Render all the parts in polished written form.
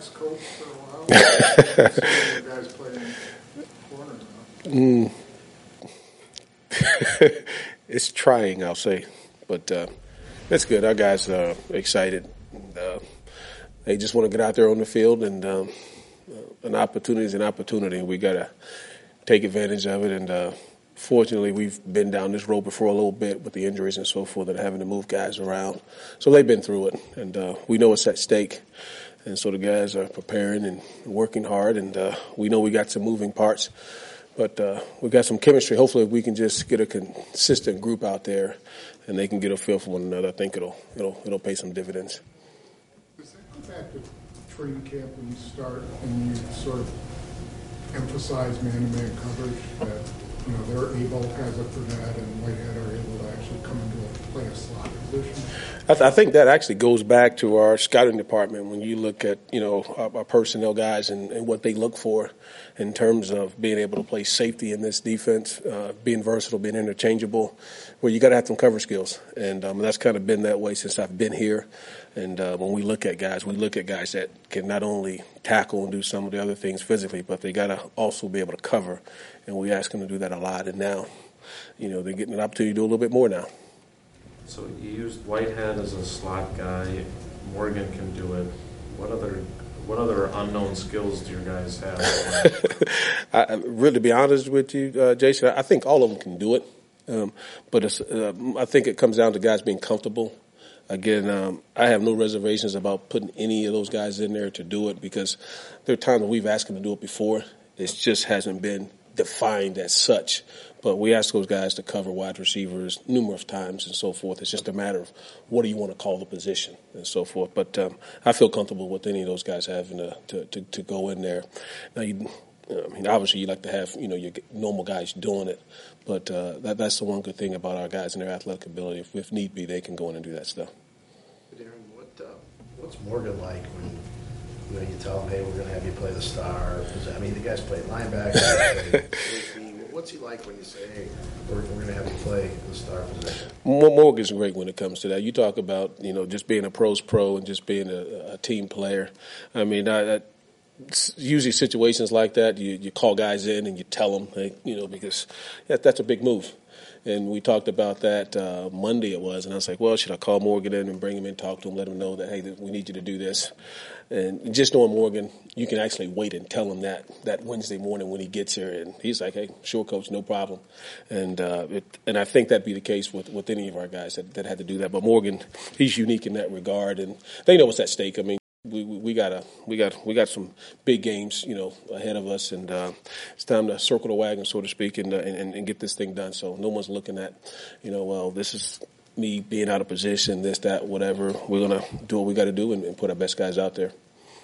backs coach for a while. You guys playing corner now. It's trying, I'll say, but that's good. Our guys are excited. They just want to get out there on the field, and an opportunity is an opportunity. We got to take advantage of it. And fortunately, we've been down this road before a little bit with the injuries and so forth, and having to move guys around. So they've been through it, and we know it's at stake. And so the guys are preparing and working hard, and we know we got some moving parts. But we got some chemistry. Hopefully, if we can just get a consistent group out there, and they can get a feel for one another, I think it'll pay some dividends. Does that go back to training camp when you start and you sort of emphasize man-to-man coverage that they're able, guys up for that, and Whitehead are able to actually come into play a slot position? I think that actually goes back to our scouting department when you look at, our personnel guys and what they look for in terms of being able to play safety in this defense, being versatile, being interchangeable, where you got to have some cover skills. And that's kind of been that way since I've been here. And when we look at guys that can not only tackle and do some of the other things physically, but they got to also be able to cover. And we ask them to do that a lot. And now, they're getting an opportunity to do a little bit more now. So you used Whitehead as a slot guy. Morgan can do it. What other unknown skills do your guys have? Really, to be honest with you, Jason, I think all of them can do it. But I think it comes down to guys being comfortable. Again, I have no reservations about putting any of those guys in there to do it because there are times when we've asked them to do it before. It just hasn't been defined as such. But we ask those guys to cover wide receivers numerous times and so forth. It's just a matter of what do you want to call the position and so forth. But I feel comfortable with any of those guys having to go in there. Now, obviously you like to have, your normal guys doing it. But that's the one good thing about our guys and their athletic ability. If need be, they can go in and do that stuff. But Aaron, what's Morgan like when you tell him, hey, we're going to have you play the star? The guys play linebacker. What's he like when you say, hey, we're going to have you play the star position? Morgan's great when it comes to that. You talk about, just being a pro's pro and just being a team player. Usually situations like that, you call guys in and you tell them, because that's a big move. And we talked about that Monday it was, and I was like, well, should I call Morgan in and bring him in, talk to him, let him know that, hey, we need you to do this. And just knowing Morgan, you can actually wait and tell him that Wednesday morning when he gets here. And he's like, hey, sure, coach, no problem. And I think that'd be the case with any of our guys that had to do that. But Morgan, he's unique in that regard, and they know what's at stake. We got some big games, ahead of us, and it's time to circle the wagon, so to speak, and get this thing done. So no one's looking at, well, this is me being out of position, this, that, whatever. We're gonna do what we got to do and put our best guys out there.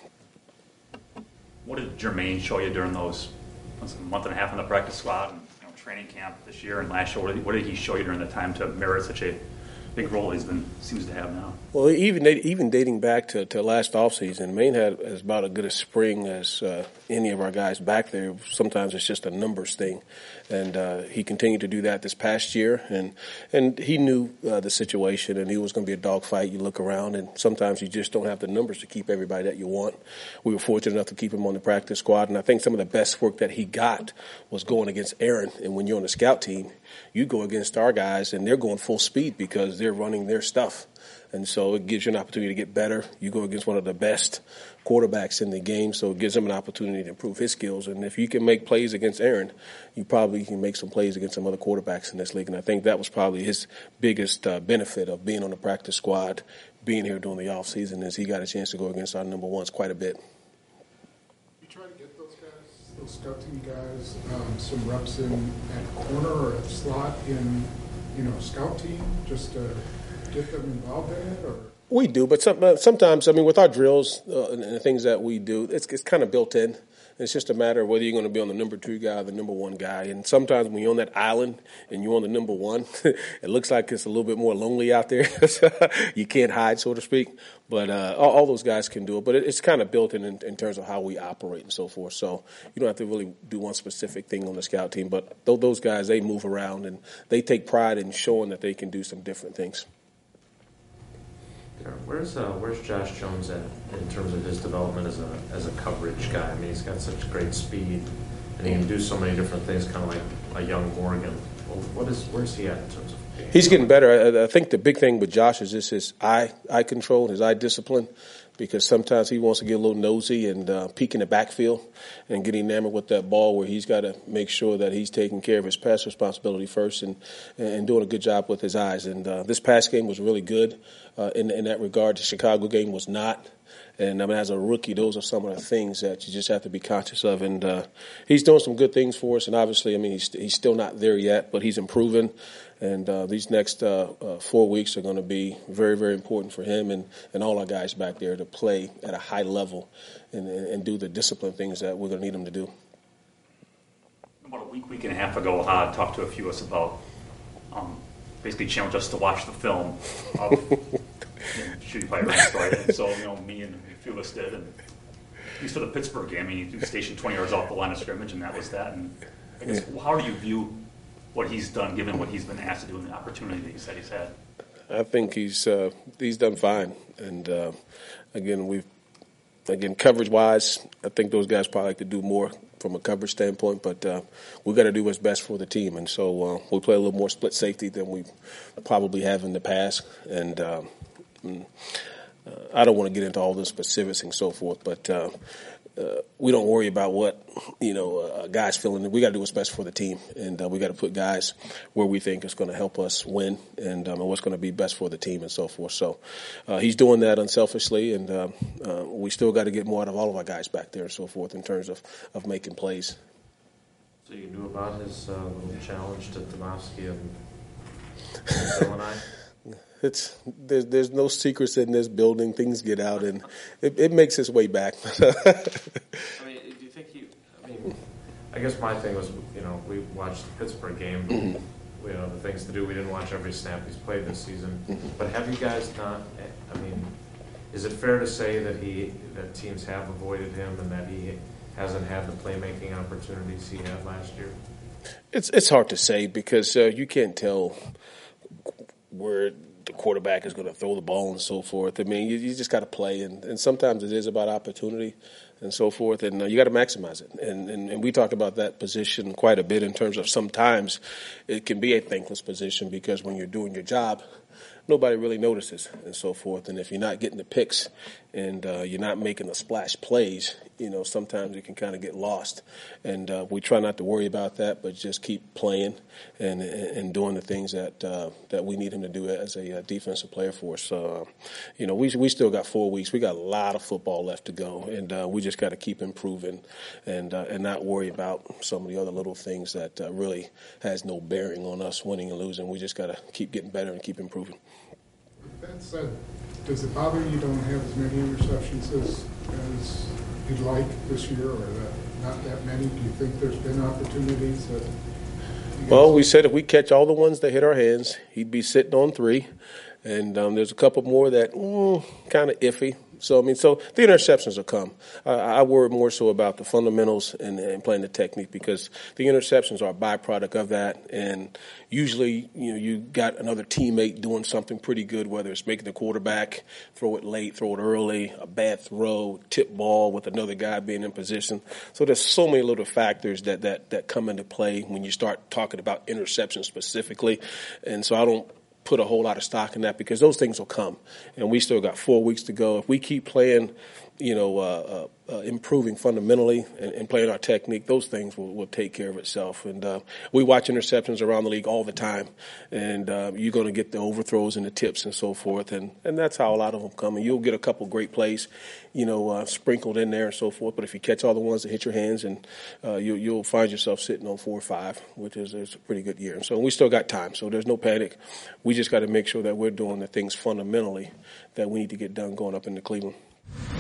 What did Jermaine show you during those month and a half in the practice squad and training camp this year and last year? What did he show you during the time to merit such a big role seems to have now? Well, even dating back to last offseason, Maine had as about as good a spring as any of our guys back there. Sometimes it's just a numbers thing, and he continued to do that this past year. And he knew the situation, and he was going to be a dogfight. You look around, and sometimes you just don't have the numbers to keep everybody that you want. We were fortunate enough to keep him on the practice squad, and I think some of the best work that he got was going against Aaron. And when you're on the scout team, you go against our guys, and they're going full speed because they're running their stuff. And so it gives you an opportunity to get better. You go against one of the best quarterbacks in the game, so it gives him an opportunity to improve his skills. And if you can make plays against Aaron, you probably can make some plays against some other quarterbacks in this league. And I think that was probably his biggest benefit of being on the practice squad, being here during the offseason, is he got a chance to go against our number ones quite a bit. You try to get those guys, those scout team guys, some reps in at corner or at slot in, scout team, just to get them involved in it, or? We do, but sometimes, with our drills and the things that we do, it's kind of built in. It's just a matter of whether you're going to be on the number 2 guy or the number 1 guy. And sometimes when you're on that island and you're on the number 1, it looks like it's a little bit more lonely out there. You can't hide, so to speak. But all those guys can do it. But it's kind of built in terms of how we operate and so forth. So you don't have to really do one specific thing on the scout team. But those guys, they move around, and they take pride in showing that they can do some different things. Where's Josh Jones at in terms of his development as a coverage guy? I mean, he's got such great speed, and he can do so many different things, kind of like a young Morgan. Well, where's he at in terms of? He's getting better. I think the big thing with Josh is just his eye control, his eye discipline, because sometimes he wants to get a little nosy and peek in the backfield and get enamored with that ball, where he's got to make sure that he's taking care of his pass responsibility first and doing a good job with his eyes. And this pass game was really good in that regard. The Chicago game was not. And, I mean, as a rookie, those are some of the things that you just have to be conscious of. And he's doing some good things for us. And obviously, I mean, he's still not there yet, but he's improving. And these next 4 weeks are going to be very, very important for him and all our guys back there to play at a high level and do the discipline things that we're going to need them to do. About a week and a half ago, I talked to a few of us about basically challenged us to watch the film of Shooting Fire Range story. And so, me and a few of us did. And at least for the Pittsburgh game, I mean, he stationed 20 yards off the line of scrimmage, and that was that. And I guess, how do you view what he's done, given what he's been asked to do and the opportunity that you said he's had? I think he's done fine. And, again, coverage-wise, I think those guys probably could do more from a coverage standpoint, but we've got to do what's best for the team. And so we play a little more split safety than we probably have in the past. And I don't want to get into all the specifics and so forth, but we don't worry about what guys feeling. We got to do what's best for the team, and we got to put guys where we think is going to help us win, and what's going to be best for the team and so forth. So he's doing that unselfishly, and we still got to get more out of all of our guys back there and so forth in terms of making plays. So you knew about his little challenge to Domofsky and Bill and I? There's no secrets in this building. Things get out, and it makes its way back. I mean, do you think I guess my thing was, we watched the Pittsburgh game. Mm-hmm. The things to do. We didn't watch every snap he's played this season. Mm-hmm. But have you guys not? I mean, is it fair to say that teams have avoided him and that he hasn't had the playmaking opportunities he had last year? It's hard to say because you can't tell where the quarterback is going to throw the ball and so forth. I mean, you just got to play, and sometimes it is about opportunity and so forth, and you got to maximize it. And we talk about that position quite a bit in terms of sometimes it can be a thankless position because when you're doing your job, nobody really notices and so forth. And if you're not getting the picks and you're not making the splash plays, sometimes you can kind of get lost. And we try not to worry about that, but just keep playing and doing the things that we need him to do as a defensive player for us. So, we still got 4 weeks. We got a lot of football left to go, and we just got to keep improving and not worry about some of the other little things that really has no bearing on us winning and losing. We just got to keep getting better and keep improving. That said, does it bother you don't have as many interceptions as you'd like this year, or not that many? Do you think there's been opportunities that? Well, we said if we catch all the ones that hit our hands, he'd be sitting on 3, and there's a couple more that kind of iffy. So the interceptions will come. I worry more so about the fundamentals and playing the technique because the interceptions are a byproduct of that. And usually, you got another teammate doing something pretty good, whether it's making the quarterback throw it late, throw it early, a bad throw, tip ball with another guy being in position. So there's so many little factors that come into play when you start talking about interceptions specifically. And so I don't put a whole lot of stock in that because those things will come, and we still got 4 weeks to go. If we keep playing, improving fundamentally and playing our technique, those things will take care of itself. And we watch interceptions around the league all the time, and you're going to get the overthrows and the tips and so forth, and that's how a lot of them come. And you'll get a couple great plays, sprinkled in there and so forth. But if you catch all the ones that hit your hands, and you'll find yourself sitting on 4 or 5, which is a pretty good year. And so we still got time, so there's no panic. We just got to make sure that we're doing the things fundamentally that we need to get done going up into Cleveland.